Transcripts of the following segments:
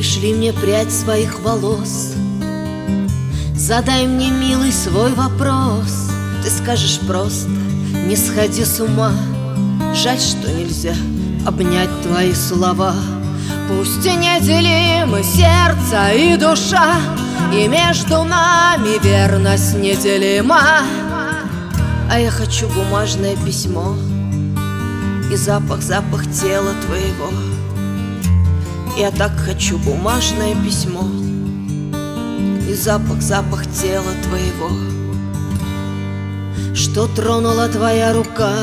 Пришли мне прядь своих волос. Задай мне, милый, свой вопрос. Ты скажешь просто: не сходи с ума. Жаль, что нельзя обнять твои слова. Пусть и неделимы сердце и душа, и между нами верность неделима. А я хочу бумажное письмо и запах тела твоего. Я так хочу бумажное письмо и запах тела твоего. Что тронула твоя рука?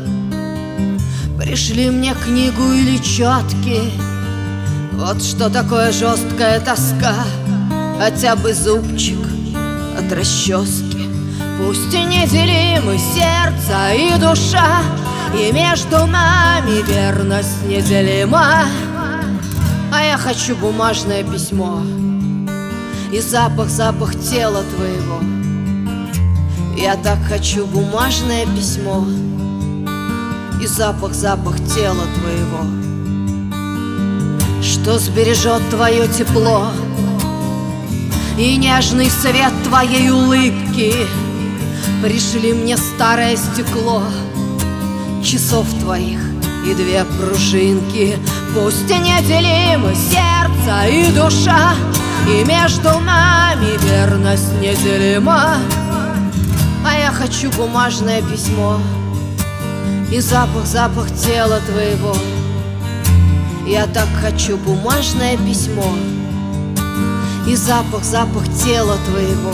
Пришли мне книгу или четки. Вот что такое жесткая тоска. Хотя бы зубчик от расчески. Пусть и неделимы сердце и душа, и между нами верность неделима. А я хочу бумажное письмо и запах тела твоего. Я так хочу бумажное письмо и запах тела твоего. Что сбережет твое тепло и нежный свет твоей улыбки. Пришли мне старое стекло часов твоих и две пружинки. Пусть и неделимы сердце и душа, и между нами верность неделима. А я хочу бумажное письмо и запах тела твоего. Я так хочу бумажное письмо и запах тела твоего.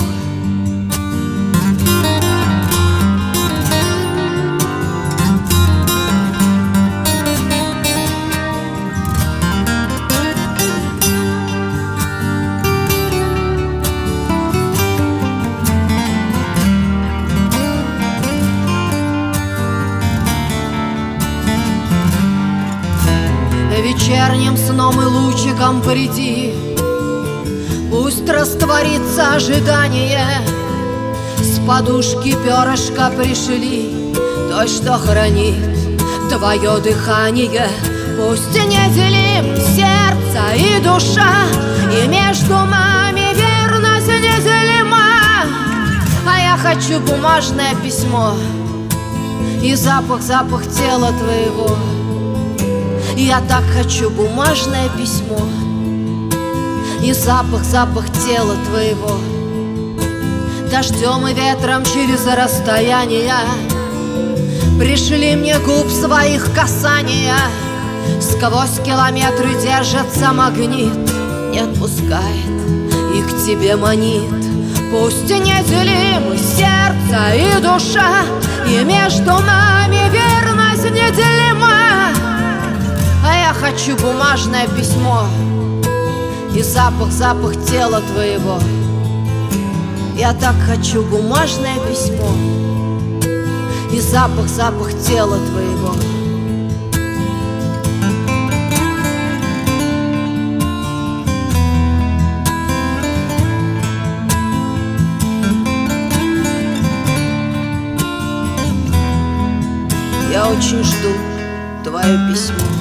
Вечерним сном и лучиком приди, пусть растворится ожидание. С подушки перышко пришли, той, что хранит твое дыхание. Пусть неделим сердце и душа, и между нами верность неделима. А я хочу бумажное письмо и запах тела твоего. Я так хочу бумажное письмо и запах тела твоего. Дождем и ветром через расстояние пришли мне губ своих касания. Сквозь километры держится магнит, не отпускает и к тебе манит. Пусть неделимы сердце и душа, и между нами верность неделима. А я хочу бумажное письмо и запах тела твоего. Я так хочу бумажное письмо и запах тела твоего. Я очень жду твое письмо.